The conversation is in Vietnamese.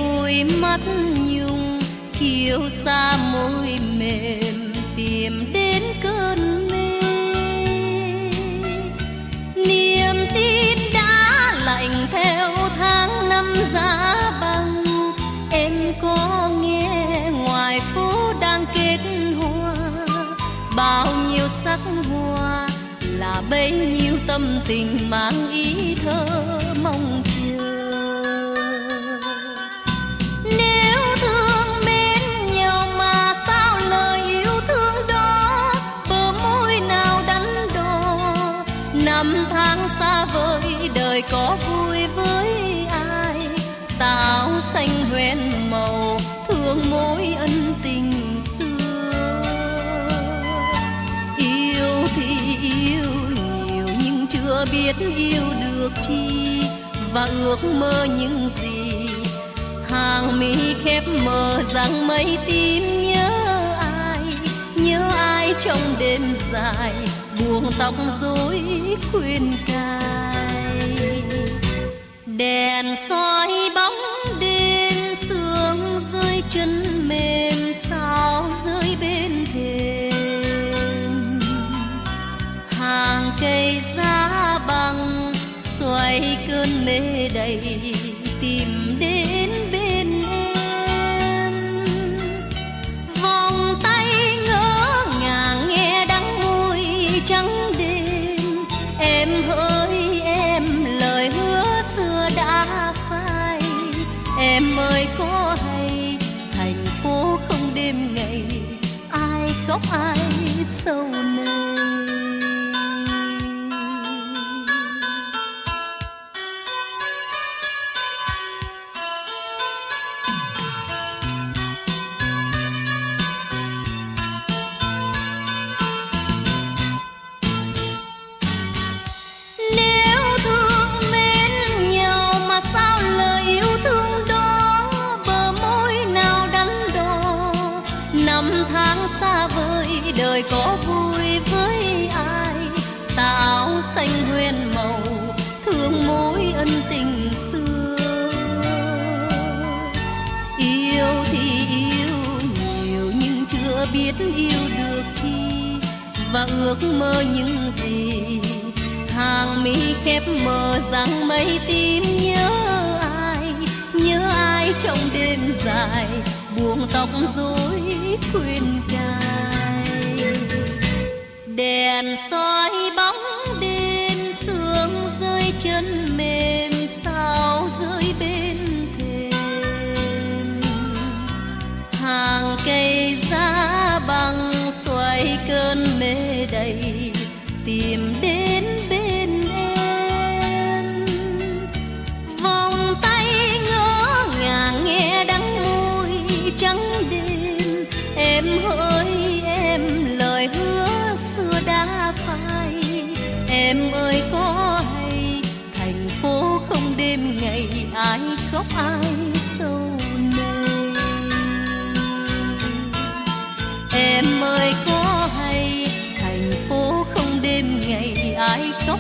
đôi mắt nhung, kiêu xa môi mềm tìm đến cơn mê. Niềm tin đã lạnh theo tháng năm giá băng, em có nghe ngoài phố đang kết hoa, bao nhiêu sắc hoa là bấy nhiêu tâm tình mang ý thơ mong chờ. Nếu thương mến nhau mà sao lời yêu thương đó bờ môi nào đắn đo. Năm tháng xa vời đời có vui với ai, táo xanh hoen màu thương mối ân tình xưa. Yêu thì yêu nhiều nhưng chưa biết yêu được chi, và ước mơ những gì hàng mi khép mờ rằng mây tím nhớ ai trong đêm dài buông tóc rối khuyên cài. Đèn soi bóng đêm sương rơi chân mềm sao rơi bên thềm. Hàng cây giá băng xoay cơn mê đầy tìm đến bên em. Vòng tay ngỡ ngàng nghe đắng môi trắng đêm. Em hỡi em lời hứa xưa đã phai. Em ơi có hay thành phố không đêm ngày, ai khóc ai sầu nơi. Năm tháng xa vời đời có vui với ai, táo xanh hoen màu thương mối ân tình xưa. Yêu thì yêu nhiều nhưng chưa biết yêu được chi, và ước mơ những gì hàng mi khép mờ rằng mây tím nhớ ai trong đêm dài buông tóc rối khuyên cài. Đèn soi bóng đêm sương rơi chân mềm sao rơi bên thềm. Hàng cây giá băng xoay cơn mê đầy tìm đến bên em. Vòng tay ngỡ ngàng nghe đắng môi trắng đêm. Em hỡi em lời hứa xưa đã phai. Em ơi có hay thành phố không đêm ngày, ai khóc ai sầu nơi. Em ơi có hay thành phố không đêm ngày, ai khóc